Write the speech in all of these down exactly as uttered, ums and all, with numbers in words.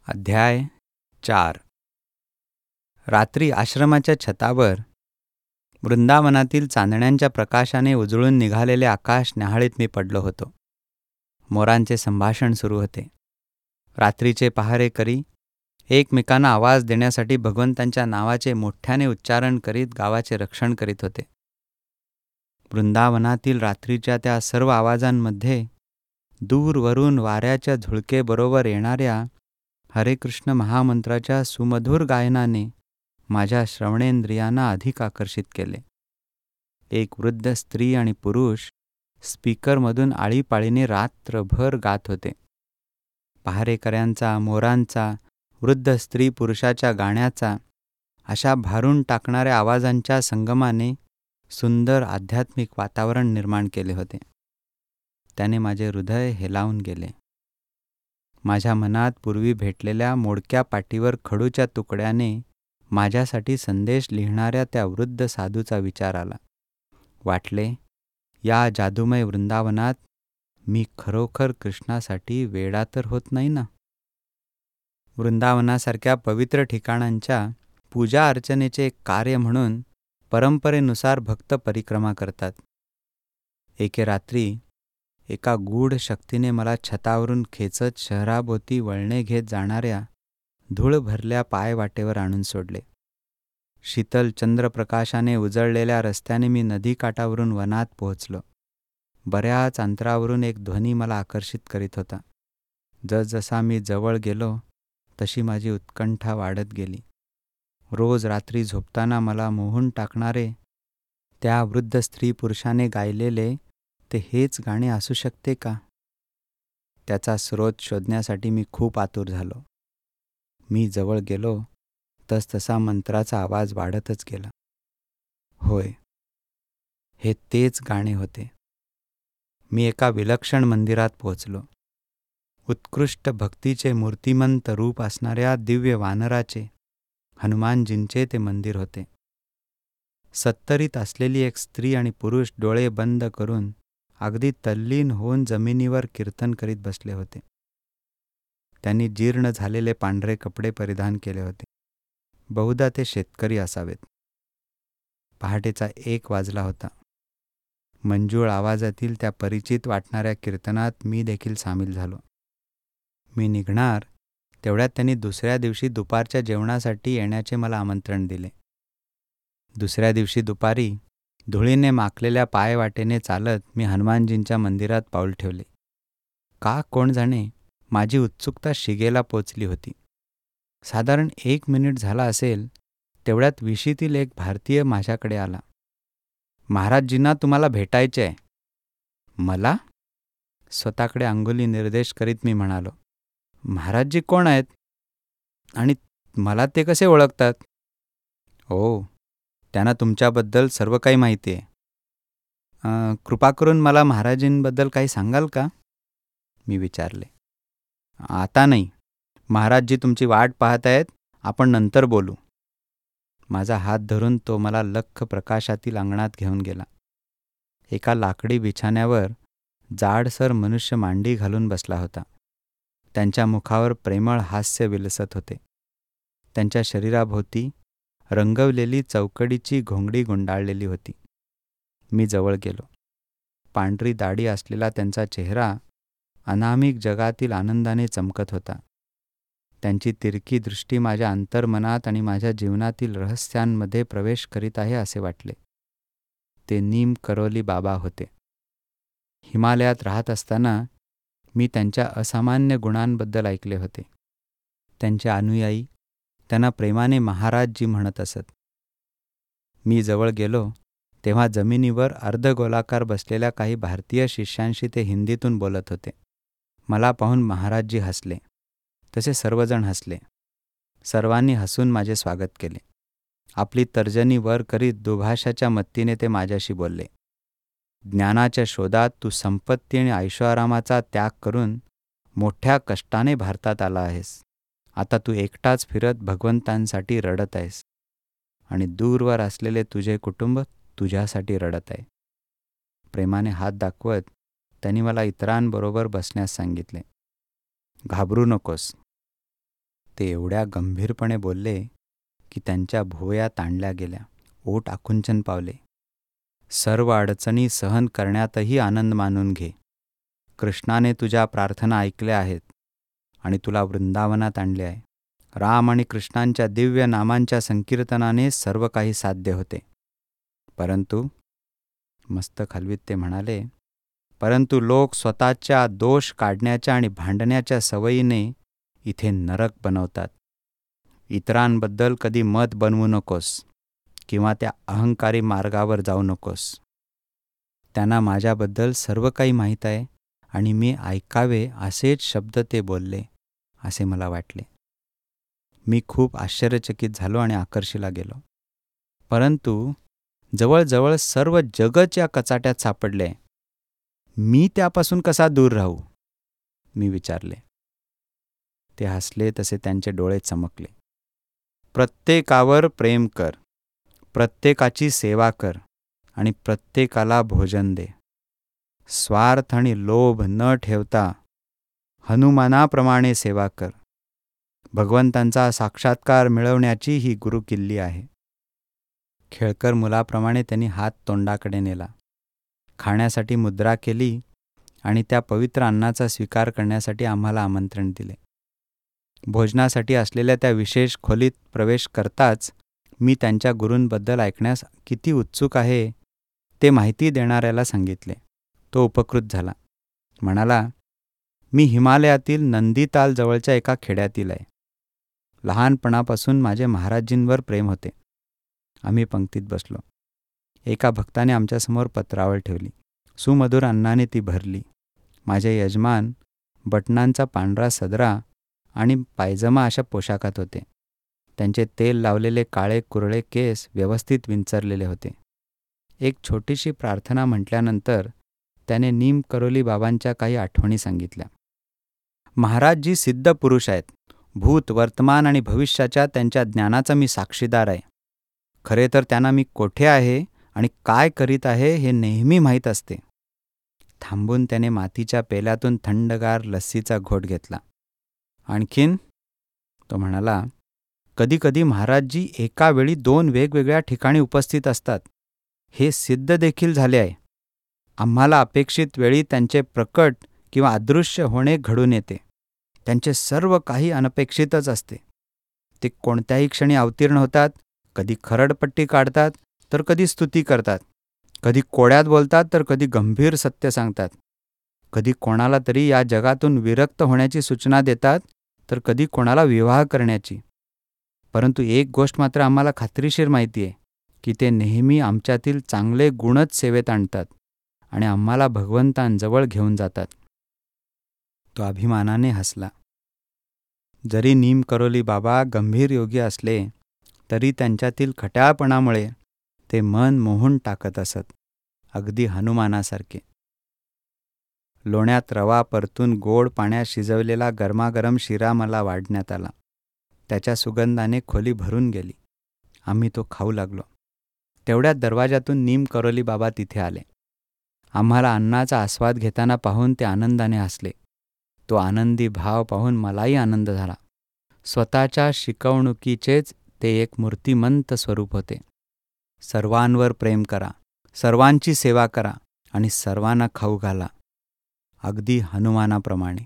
अध्याय चार. रात्री आश्रमाच्या छतावर वृंदावनातील चांदण्यांच्या प्रकाशाने उजळून निघालेले आकाश न्याहाळीत मी पडलो होतो. मोरांचे संभाषण सुरू होते. रात्रीचे पहारेकरी एकमेकांना आवाज देण्यासाठी भगवंतांच्या नावाचे मोठ्याने उच्चारण करीत गावाचे रक्षण करीत होते. वृंदावनातील रात्रीच्या त्या सर्व आवाजांमध्ये दूरवरून वाऱ्याच्या झुळकेबरोबर येणाऱ्या हरे कृष्ण महामंत्राच्या सुमधुर गायनाने माझ्या श्रवणेंद्रियांना अधिक आकर्षित केले. एक वृद्ध स्त्री आणि पुरुष स्पीकरमधून आळीपाळीने रात्रभर गात होते. पहारेकऱ्यांचा, मोरांचा, वृद्ध स्त्री पुरुषाच्या गाण्याचा अशा भारून टाकणाऱ्या आवाजांच्या संगमाने सुंदर आध्यात्मिक वातावरण निर्माण केले होते. त्याने माझे हृदय हेलावून गेले. माझ्या मनात पूर्वी भेटलेल्या मोडक्या पाटीवर खडूच्या तुकड्याने माझ्यासाठी संदेश लिहिणाऱ्या त्या वृद्ध साधूचा विचार आला. वाटले, या जादूमय वृंदावनात मी खरोखर कृष्णासाठी वेडा तर होत नाही ना. वृंदावनासारख्या पवित्र ठिकाणांच्या पूजा अर्चनेचे एक कार्य म्हणून परंपरेनुसार भक्त परिक्रमा करतात. एके रात्री एका गूढ शक्तीने मला छतावरून खेचत शहराभोवती वळणे घेत जाणाऱ्या धूळ भरल्या पायवाटेवर आणून सोडले. शीतल चंद्रप्रकाशाने उजळलेल्या रस्त्याने मी नदीकाठावरून वनात पोहोचलो. बऱ्याच अंतरावरून एक ध्वनी मला आकर्षित करीत होता. जसजसा मी जवळ गेलो तशी माझी उत्कंठा वाढत गेली. रोज रात्री झोपताना मला मोहून टाकणारे त्या वृद्ध स्त्री पुरुषाने गायलेले ते हेच गाणे असू शकते का? त्याचा स्रोत शोधण्यासाठी मी खूप आतुर झालो. मी जवळ गेलो तसतसा मंत्राचा आवाज वाढतच गेला. होय, हे तेच गाणे होते. मी एका विलक्षण मंदिरात पोहोचलो. उत्कृष्ट भक्तीचे मूर्तिमंत रूप असणाऱ्या दिव्य वानराचे, हनुमानजींचे ते मंदिर होते. सत्तरीत असलेली एक स्त्री आणि पुरुष डोळे बंद करून अगदी तल्लीन होऊन जमिनीवर कीर्तन करीत बसले होते. त्यांनी जीर्ण झालेले पांढरे कपडे परिधान केले होते. बहुधा ते शेतकरी असावेत. पहाटेचा एक वाजला होता. मंजूळ आवाजातील त्या परिचित वाटणाऱ्या कीर्तनात मी देखील सामील झालो. मी निघणार तेवढ्यात त्यांनी दुसऱ्या दिवशी दुपारच्या जेवणासाठी येण्याचे मला आमंत्रण दिले. दुसऱ्या दिवशी दुपारी धुळीने माखलेल्या पायवाटेने चालत मी हनुमानजींच्या मंदिरात पाऊल ठेवले. का कोण जाणे, माझी उत्सुकता शिगेला पोचली होती. साधारण एक मिनिट झाला असेल तेवढ्यात विशीतील एक भारतीय माझ्याकडे आला. महाराजजींना तुम्हाला भेटायचे आहे. मला? स्वतःकडे अंगुली निर्देश करीत मी म्हणालो. महाराजजी कोण आहेत? आणि मला ते कसे ओळखतात? ओ, त्यांना तुमच्याबद्दल सर्व काही माहिती आहे. कृपा करून मला महाराजींबद्दल काही सांगाल का? मी विचारले. आता नाही. महाराजजी तुमची वाट पाहत आहेत. आपण नंतर बोलू. माझा हात धरून तो मला लख्ख प्रकाशातील अंगणात घेऊन गेला. एका लाकडी बिछाण्यावर जाडसर मनुष्य मांडी घालून बसला होता. त्यांच्या मुखावर प्रेमळ हास्य विलसत होते. त्यांच्या शरीराभोवती रंगवलेली चौकडीची घोंगडी गुंडाळलेली होती. मी जवळ गेलो. पांढरी दाढी असलेला त्यांचा चेहरा अनामिक जगातील आनंदाने चमकत होता. त्यांची तिरकी दृष्टी माझ्या अंतर्मनात आणि माझ्या जीवनातील रहस्यांमध्ये प्रवेश करीत आहे असे वाटले. ते नीम करोली बाबा होते. हिमालयात राहत असताना मी त्यांच्या असामान्य गुणांबद्दल ऐकले होते. त्यांचे अनुयायी त्यांना प्रेमाने महाराजजी म्हणत असत. मी जवळ गेलो तेव्हा जमिनीवर अर्धगोलाकार बसलेल्या काही भारतीय शिष्यांशी ते हिंदीतून बोलत होते. मला पाहून महाराजजी हसले. तसे सर्वजण हसले. सर्वांनी हसून माझे स्वागत केले. आपली तर्जनी वर करीत दुभाषाच्या मत्तीने ते माझ्याशी बोलले. ज्ञानाच्या शोधात तू संपत्ती आणि ऐशोआरामाचा त्याग करून मोठ्या कष्टाने भारतात आला आहेस. आता तू एकटाच फिरत भगवंतांसाठी रडत आहेस आणि दूरवर असलेले तुझे कुटुंब तुझ्यासाठी रडत आहे. प्रेमाने हात दाखवत त्यांनी मला इतरांबरोबर बसण्यास सांगितले. घाबरू नकोस. ते एवढ्या गंभीरपणे बोलले की त्यांच्या भुवया ताणल्या गेल्या, ओठ आकुंचन पावले. सर्व अडचणी सहन करण्यातही आनंद मानून घे. कृष्णाने तुझ्या प्रार्थना ऐकल्या आहेत आणि तुला वृंदावनात आणले आहे. राम आणि कृष्णांच्या दिव्य नामांच्या संकीर्तनाने सर्व काही साध्य होते. परंतु मस्तक हलवीत ते म्हणाले, परंतु लोक स्वतःच्या दोष काढण्याच्या आणि भांडण्याच्या सवयीने इथे नरक बनवतात. इतरांबद्दल कधी मत बनवू नकोस किंवा त्या अहंकारी मार्गावर जाऊ नकोस. त्यांना माझ्याबद्दल सर्व काही माहीत आहे आणि मी ऐकावे असेच शब्द ते बोलले असे मला वाटले. मी खूप आश्चर्यचकित झालो आणि आकर्षीला गेलो. परंतु जवळजवळ सर्व जगच या कचाट्यात सापडले. मी त्यापासून कसा दूर राहू? मी विचारले. ते हसले तसे त्यांचे डोळे चमकले. प्रत्येकावर प्रेम कर, प्रत्येकाची सेवा कर आणि प्रत्येकाला भोजन दे. स्वार्थ आणि लोभ न ठेवता हनुमानाप्रमाणे सेवा कर. भगवंतांचा साक्षात्कार मिळवण्याची ही गुरुकिल्ली आहे. खेळकर मुलाप्रमाणे त्यांनी हात तोंडाकडे नेला, खाण्यासाठी मुद्रा केली आणि त्या पवित्र अन्नाचा स्वीकार करण्यासाठी आम्हाला आमंत्रण दिले. भोजनासाठी असलेल्या त्या विशेष खोलीत प्रवेश करताच मी त्यांच्या गुरूंबद्दल ऐकण्यास किती उत्सुक आहे ते माहिती देणाऱ्याला सांगितले. तो उपकृत झाला. म्हणाला, मी हिमालयातील नंदीताल जवळच्या एका खेड्यातील आहे. लहानपणापासून माझे महाराजींवर प्रेम होते. आम्ही पंक्तीत बसलो. एका भक्ताने आमच्यासमोर पत्रावळ ठेवली. सुमधुर अन्नाने ती भरली. माझे यजमान बटनांचा पांढरा सदरा आणि पायजमा अशा पोशाखात होते. त्यांचे तेल लावलेले काळे कुरळे केस व्यवस्थित विंचरलेले होते. एक छोटीशी प्रार्थना म्हटल्यानंतर त्याने नीम करोली बाबांच्या काही आठवणी सांगितल्या. महाराजजी सिद्ध पुरुष आहेत. भूत, वर्तमान आणि भविष्याच्या त्यांच्या ज्ञानाचा मी साक्षीदार आहे. खरे तर त्यांना मी कोठे आहे आणि काय करीत आहे हे नेहमी माहीत असते. थांबून त्याने मातीच्या पेल्यातून थंडगार लस्सीचा घोट घेतला. आणखीन तो म्हणाला, कधीकधी महाराजजी एका वेळी दोन वेगवेगळ्या ठिकाणी उपस्थित असतात. हे सिद्ध देखील झाले आहे. आम्हाला अपेक्षित वेळी त्यांचे प्रकट किंवा अदृश्य होणे घडून येते. त्यांचे सर्व काही अनपेक्षितच असते. ते कोणत्याही क्षणी अवतीर्ण होतात. कधी खरडपट्टी काढतात तर कधी स्तुती करतात. कधी कोड्यात बोलतात तर कधी गंभीर सत्य सांगतात. कधी कोणाला तरी या जगातून विरक्त होण्याची सूचना देतात तर कधी कोणाला विवाह करण्याची. परंतु एक गोष्ट मात्र आम्हाला खात्रीशीर माहिती आहे की ते नेहमी आमच्यातील चांगले गुणच सेवेत आणतात आणि आम्हाला भगवंतांजवळ घेऊन जातात. तो अभिमानाने हसला. जरी नीम करोली बाबा गंभीर योगी असले तरी त्यांच्यातील खट्याळपणामुळे ते मन मोहून टाकत असत, अगदी हनुमानासारखे. लोण्यात रवा परतून गोड पाण्यात शिजवलेला गरमागरम शिरा मला वाढण्यात आला. त्याच्या सुगंधाने खोली भरून गेली. आम्ही तो खाऊ लागलो. तेवढ्यात दरवाजातून नीम करोली बाबा तिथे आले. आम्हाला अन्नाचा आस्वाद घेताना पाहून ते आनंदाने हसले. तो आनंदी भाव पाहून मलाही आनंद झाला. स्वतःच्या शिकवणुकीचेच ते एक मूर्तिमंत स्वरूप होते. सर्वांवर प्रेम करा, सर्वांची सेवा करा आणि सर्वांना खाऊ घाला, अगदी हनुमानाप्रमाणे.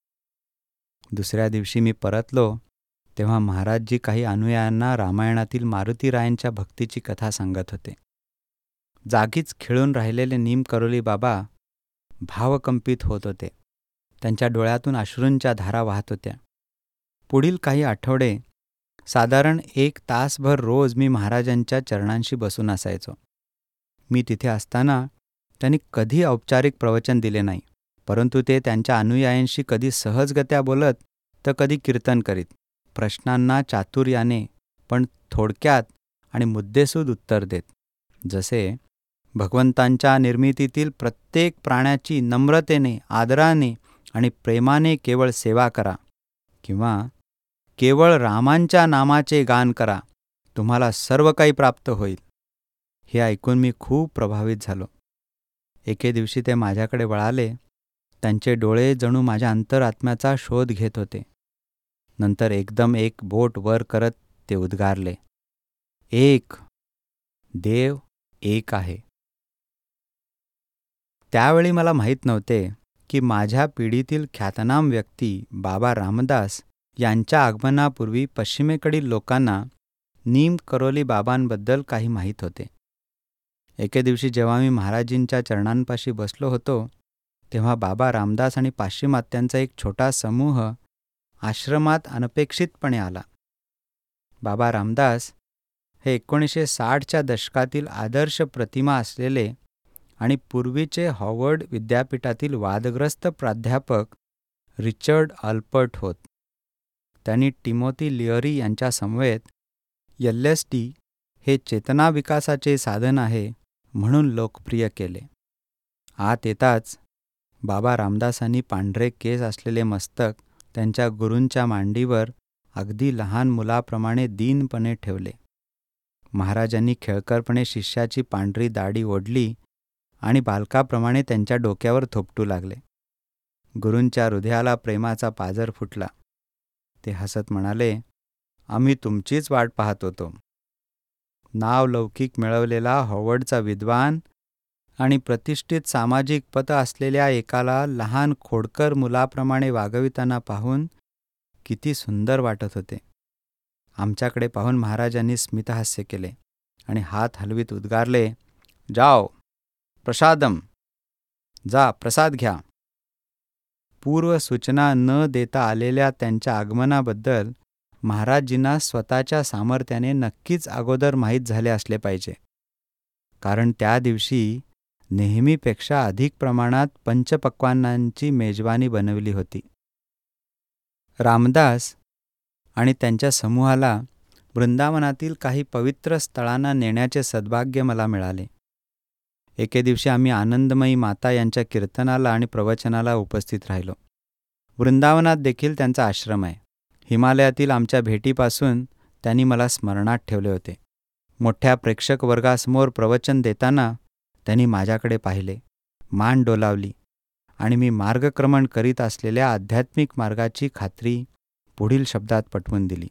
दुसऱ्या दिवशी मी परतलो तेव्हा महाराजजी काही अनुयायांना रामायणातील मारुतीरायांच्या भक्तीची कथा सांगत होते. जागीच खिळून राहिलेले नीम करोली बाबा भावकंपित होत होते. त्यांच्या डोळ्यातून अश्रूंच्या धारा वाहत होत्या. पुढील काही आठवडे साधारण एक तासभर रोज मी महाराजांच्या चरणांशी बसून असायचो. मी तिथे असताना त्यांनी कधी औपचारिक प्रवचन दिले नाही, परंतु ते त्यांच्या अनुयायांशी कधी सहजगत्या बोलत तर कधी कीर्तन करीत. प्रश्नांना चातुर्याने पण थोडक्यात आणि मुद्देसूद उत्तर देत. जसे, भगवंतांच्या निर्मितीतील प्रत्येक प्राण्याची नम्रतेने, आदराने आणि प्रेमाने केवळ सेवा करा, किंवा केवळ रामांच्या नामाचे गान करा, तुम्हाला सर्व काही प्राप्त होईल. हे ऐकून मी खूप प्रभावित झालो. एके दिवशी ते माझ्याकडे वळाले. त्यांचे डोळे जणू माझ्या अंतरात्म्याचा शोध घेत होते. नंतर एकदम एक बोट वर करत ते उद्गारले, एक, देव एक आहे. त्यावेळी मला माहीत नव्हते की माझ्या पिढीतील ख्यातनाम व्यक्ती बाबा रामदास यांच्या आगमनापूर्वी पश्चिमेकडील लोकांना नीम करोली बाबांबद्दल काही माहीत होते. एके दिवशी जेव्हा मी महाराजींच्या चरणांपाशी बसलो होतो, तेव्हा बाबा रामदास आणि पाश्चिमात्यांचा एक छोटा समूह आश्रमात अनपेक्षितपणे आला. बाबा रामदास हे एकोणीसशे साठच्या दशकातील आदर्श प्रतिमा असलेले आणि पूर्वीचे हॉवर्ड विद्यापीठातील वादग्रस्त प्राध्यापक रिचर्ड अल्पर्ट होत. त्यांनी टिमोथी लिअरी यांच्या समवेत एल एस डी हे चेतना विकासाचे साधन आहे म्हणून लोकप्रिय केले. आत येताच बाबा रामदासांनी पांढरे केस असलेले मस्तक त्यांच्या गुरूंच्या मांडीवर अगदी लहान मुलाप्रमाणे दीनपणे ठेवले. महाराजांनी खेळकरपणे शिष्याची पांढरी दाढी ओढली आणि बालकाप्रमाणे त्यांच्या डोक्यावर थोपटू लागले. गुरूंच्या हृदयाला प्रेमाचा पाझर फुटला. ते हसत म्हणाले, आम्ही तुमचीच वाट पाहत होतो. नाव लौकिक मिळवलेला हॉवर्डचा विद्वान आणि प्रतिष्ठित सामाजिक पद असलेल्या एकाला लहान खोडकर मुलाप्रमाणे वागविताना पाहून किती सुंदर वाटत होते. आमच्याकडे पाहून महाराजांनी स्मितहास्य केले आणि हात हलवीत उद्गारले, जाओ प्रसादम, जा प्रसाद घ्या. पूर्व सूचना न देता आलेल्या त्यांच्या आगमनाबद्दल महाराजजींना स्वतःच्या सामर्थ्याने नक्कीच अगोदर माहीत झाले असले पाहिजे, कारण त्या दिवशी नेहमीपेक्षा अधिक प्रमाणात पंचपक्वान्नांची मेजवानी बनवली होती. रामदास आणि त्यांच्या समूहाला वृंदावनातील काही पवित्र स्थळांना नेण्याचे सद्भाग्य मला मिळाले. एके दिवशी आम्ही आनंदमयी माता यांच्या कीर्तनाला आणि प्रवचनाला उपस्थित राहिलो. वृंदावनात देखील त्यांचा आश्रम आहे. हिमालयातील आमच्या भेटीपासून त्यांनी मला स्मरणात ठेवले होते. मोठ्या प्रेक्षक वर्गासमोर प्रवचन देताना त्यांनी माझ्याकडे पाहिले, मान डोलावली आणि मी मार्गक्रमण करीत असलेल्या आध्यात्मिक मार्गाची खात्री पुढील शब्दात पटवून दिली.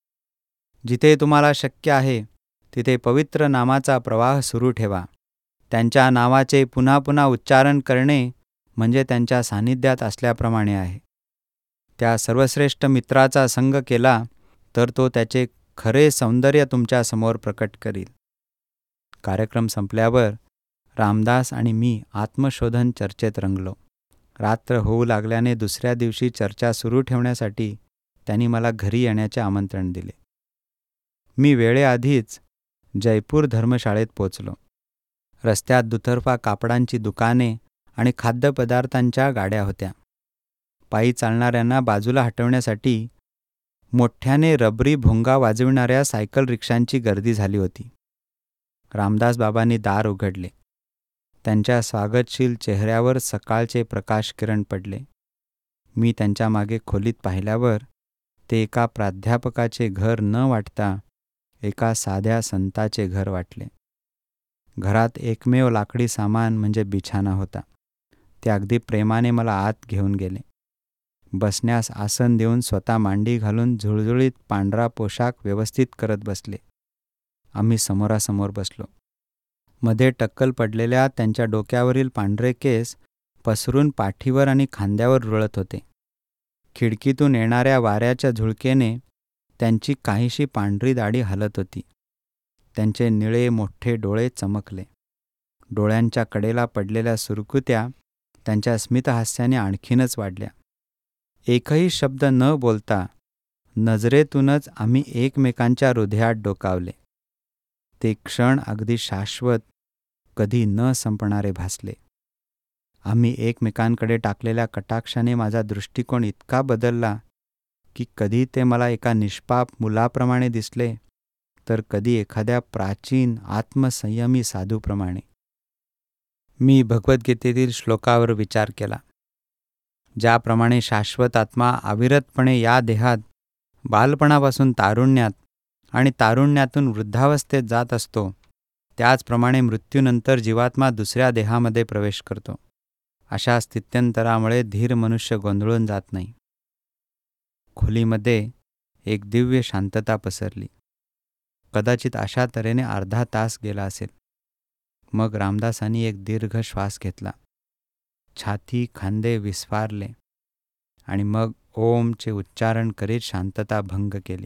जिथे तुम्हाला शक्य आहे तिथे पवित्र नामाचा प्रवाह सुरू ठेवा. त्यांच्या नावाचे पुन्हा पुन्हा उच्चारण करणे म्हणजे त्यांच्या सान्निध्यात असल्याप्रमाणे आहे. त्या सर्वश्रेष्ठ मित्राचा संग केला तर तो त्याचे खरे सौंदर्य तुमच्यासमोर प्रकट करील. कार्यक्रम संपल्यावर रामदास आणि मी आत्मशोधन चर्चेत रंगलो. रात्र होऊ लागल्याने दुसऱ्या दिवशी चर्चा सुरू ठेवण्यासाठी त्यांनी मला घरी येण्याचे आमंत्रण दिले. मी वेळेआधीच जयपूर धर्मशाळेत पोचलो. रस्त्यात दुतर्फा कापडांची दुकाने आणि खाद्यपदार्थांच्या गाड्या होत्या. पायी चालणाऱ्यांना बाजूला हटवण्यासाठी मोठ्याने रबरी भोंगा वाजविणाऱ्या सायकल रिक्षांची गर्दी झाली होती. रामदास बाबांनी दार उघडले. त्यांच्या स्वागतशील चेहऱ्यावर सकाळचे प्रकाश किरण पडले. मी त्यांच्या मागे खोलीत पाहिल्यावर ते एका प्राध्यापकाचे घर न वाटता एका साध्या संताचे घर वाटले. घरात एकमेव लाकडी सामान म्हणजे बिछाना होता. ते अगदी प्रेमाने मला आत घेऊन गेले. बसण्यास आसन देऊन स्वतः मांडी घालून झुळझुळीत पांढरा पोशाख व्यवस्थित करत बसले. आम्ही समोरासमोर बसलो. मध्ये टक्कल पडलेल्या त्यांच्या डोक्यावरील पांढरे केस पसरून पाठीवर आणि खांद्यावर रुळत होते. खिडकीतून येणाऱ्या वाऱ्याच्या झुळकेने त्यांची काहीशी पांढरी दाढी हलत होती. त्यांचे निळे मोठे डोळे चमकले. डोळ्यांच्या कडेला पडलेल्या सुरकुत्या त्यांच्या स्मितहास्याने आणखीनच वाढल्या. एकही शब्द न बोलता नजरेतूनच आम्ही एकमेकांच्या हृदयात डोकावले. ते क्षण अगदी शाश्वत, कधी न संपणारे भासले. आम्ही एकमेकांकडे टाकलेल्या कटाक्षाने माझा दृष्टिकोन इतका बदलला की कधी ते मला एका निष्पाप मुलाप्रमाणे दिसले तर कधी एखाद्या प्राचीन आत्मसंयमी साधूप्रमाणे. मी भगवद्गीतेतील श्लोकावर विचार केला. ज्याप्रमाणे शाश्वत आत्मा अविरतपणे या देहात बालपणापासून तारुण्यात आणि तारुण्यातून वृद्धावस्थेत जात असतो, त्याचप्रमाणे मृत्यूनंतर जीवात्मा दुसऱ्या देहामध्ये प्रवेश करतो. अशा स्थित्यंतरामुळे धीर मनुष्य गोंधळून जात नाही. खोलीमध्ये एक दिव्य शांतता पसरली. कदाचित अशा तऱ्हेने अर्धा तास गेला असेल. मग रामदासांनी एक दीर्घ श्वास घेतला. छाती खांदे विस्फारले आणि मग ओमचे उच्चारण करीत शांतता भंग केली.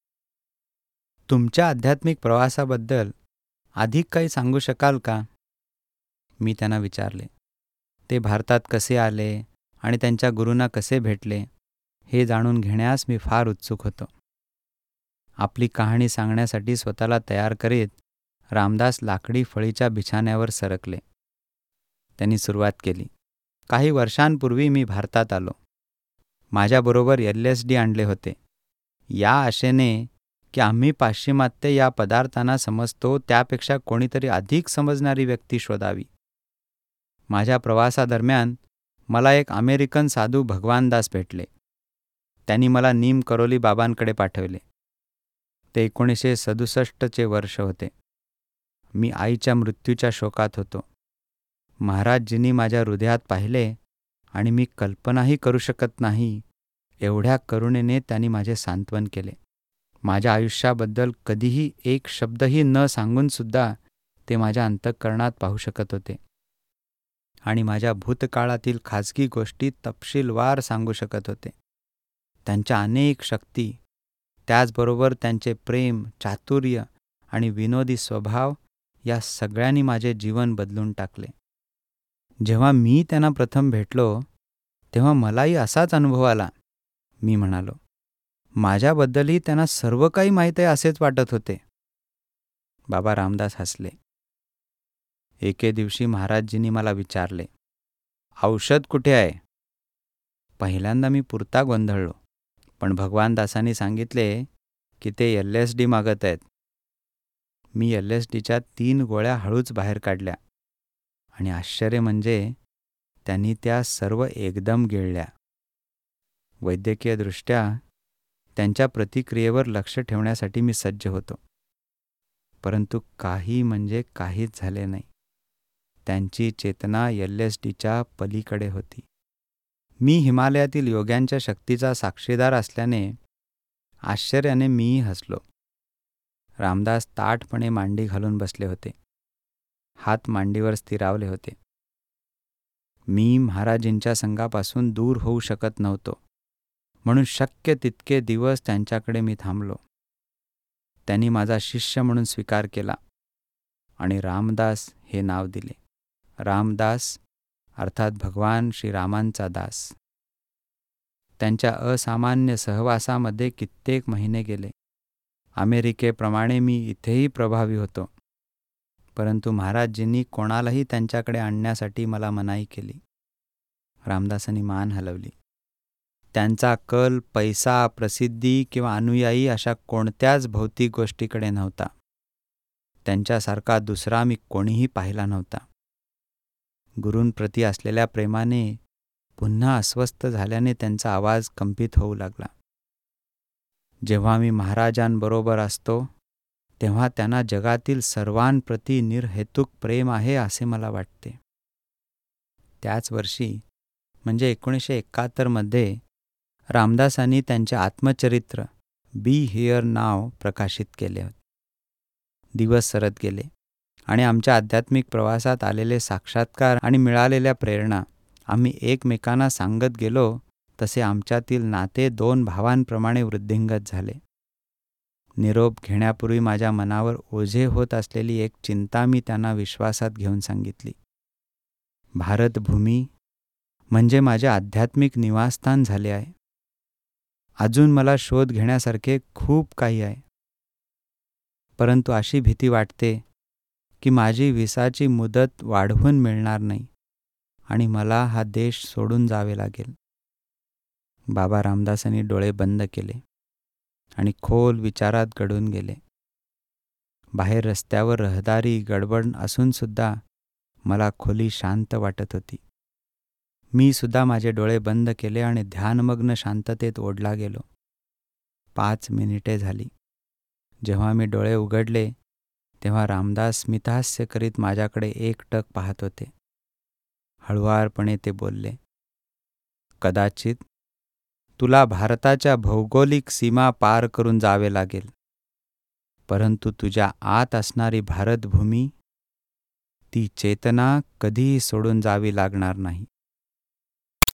तुमच्या आध्यात्मिक प्रवासाबद्दल अधिक काही सांगू शकाल का? मी त्यांना विचारले. ते भारतात कसे आले आणि त्यांच्या गुरूंना कसे भेटले हे जाणून घेण्यास मी फार उत्सुक होतो. आपली कहाणी सांगण्यासाठी स्वतःला तयार करीत रामदास लाकडी फळीच्या बिछाण्यावर सरकले. त्यांनी सुरुवात केली. काही वर्षांपूर्वी मी भारतात आलो. माझ्याबरोबर एल एस डी आणले होते, या आशेने की आम्ही पाश्चिमात्य या पदार्थांना समजतो त्यापेक्षा कोणीतरी अधिक समजणारी व्यक्ती शोधावी. माझ्या प्रवासादरम्यान मला एक अमेरिकन साधू भगवानदास भेटले. त्यांनी मला नीम करोली बाबांकडे पाठवले. ते एकोणीसशे सदुसष्टचे वर्ष होते. मी आईच्या मृत्यूच्या शोकात होतो. महाराजजींनी माझ्या हृदयात पाहिले आणि मी कल्पनाही करू शकत नाही एवढ्या करुणेने त्यांनी माझे सांत्वन केले. माझ्या आयुष्याबद्दल कधीही एक शब्दही न सांगूनसुद्धा ते माझ्या अंतःकरणात पाहू शकत होते आणि माझ्या भूतकाळातील खाजगी गोष्टी तपशीलवार सांगू शकत होते. त्यांच्या अनेक शक्ती, त्याचबरोबर त्यांचे प्रेम, चातुर्य आणि विनोदी स्वभाव या सगळ्यांनी माझे जीवन बदलून टाकले. जेव्हा मी त्यांना प्रथम भेटलो तेव्हा मलाही असाच अनुभव आला. मी म्हणालो, माझ्याबद्दलही त्यांना सर्व काही माहीत आहे असेच वाटत होते. बाबा रामदास हसले. एके दिवशी महाराजजींनी मला विचारले, औषध कुठे आहे? पहिल्यांदा मी पुरता गोंधळलो, पण भगवानदासांनी सांगितले की ते एल एस डी मागत आहेत. मी एल एस डीच्या तीन गोळ्या हळूच बाहेर काढल्या आणि आश्चर्य म्हणजे त्यांनी त्या सर्व एकदम गिळल्या. वैद्यकीयदृष्ट्या त्यांच्या प्रतिक्रियेवर लक्ष ठेवण्यासाठी मी सज्ज होतो, परंतु काही म्हणजे काहीच झाले नाही. त्यांची चेतना एल एस डीच्या पलीकडे होती. मी हिमालयातील योग्यांच्या शक्तीचा साक्षीदार असल्याने आश्चर्याने मीही हसलो. रामदास ताठपणे मांडी घालून बसले होते. हात मांडीवर स्थिरावले होते. मी महाराजींच्या संघापासून दूर होऊ शकत नव्हतो, म्हणून शक्य तितके दिवस त्यांच्याकडे मी थांबलो. त्यांनी माझा शिष्य म्हणून स्वीकार केला आणि रामदास हे नाव दिले. रामदास अर्थात भगवान श्रीरामांचा दास. त्यांच्या असामान्य सहवासामध्ये कित्येक महिने गेले. अमेरिकेप्रमाणे मी इथेही प्रभावी होतो, परंतु महाराजजींनी कोणालाही त्यांच्याकडे आणण्यासाठी मला मनाई केली. रामदासांनी मान हलवली. त्यांचा कल पैसा, प्रसिद्धी किंवा अनुयायी अशा कोणत्याच भौतिक गोष्टीकडे नव्हता. त्यांच्यासारखा दुसरा मी कोणीही पाहिला नव्हता. गुरूंप्रती असलेल्या प्रेमाने पुन्हा अस्वस्थ झाल्याने त्यांचा आवाज कंपित होऊ लागला. जेव्हा मी महाराजांबरोबर असतो तेव्हा त्यांना जगातील सर्वांप्रती निर्हेतुक प्रेम आहे असे मला वाटते. त्याच वर्षी म्हणजे एकोणीसशे एकाहत्तरमध्ये रामदासांनी त्यांचे आत्मचरित्र बी हिअर नाव प्रकाशित केले होते. दिवस सरत गेले आणि आमच्या आध्यात्मिक प्रवासात आलेले साक्षात्कार आणि मिळालेल्या प्रेरणा आम्ही एकमेकांना सांगत गेलो तसे आमच्यातील नाते दोन भावांप्रमाणे वृद्धिंगत झाले. निरोप घेण्यापूर्वी माझ्या मनावर ओझे होत असलेली एक चिंता मी त्यांना विश्वासात घेऊन सांगितली. भारतभूमी म्हणजे माझे आध्यात्मिक निवासस्थान झाले आहे. अजून मला शोध घेण्यासारखे खूप काही आहे, परंतु अशी भीती वाटते की माझी विसाची मुदत वाढवून मिळणार नाही आणि मला हा देश सोडून जावे लागेल. बाबा रामदासांनी डोळे बंद केले आणि खोल विचारात गढून गेले. बाहेर रस्त्यावर रहदारी गडबड असूनसुद्धा मला खोली शांत वाटत होती. मी सुद्धा माझे डोळे बंद केले आणि ध्यानमग्न शांततेत ओढला गेलो. पाच मिनिटे झाली. जेव्हा मी डोळे उघडले तेव्हा रामदास स्मितहास्य करीत माझ्याकडे एकटक पाहत होते. हळुवारपणे ते बोलले, कदाचित तुला भारताच्या भौगोलिक सीमा पार करून जावे लागेल, परंतु तुझ्या आत असणारी भारतभूमी, ती चेतना कधीही सोडून जावी लागणार नाही.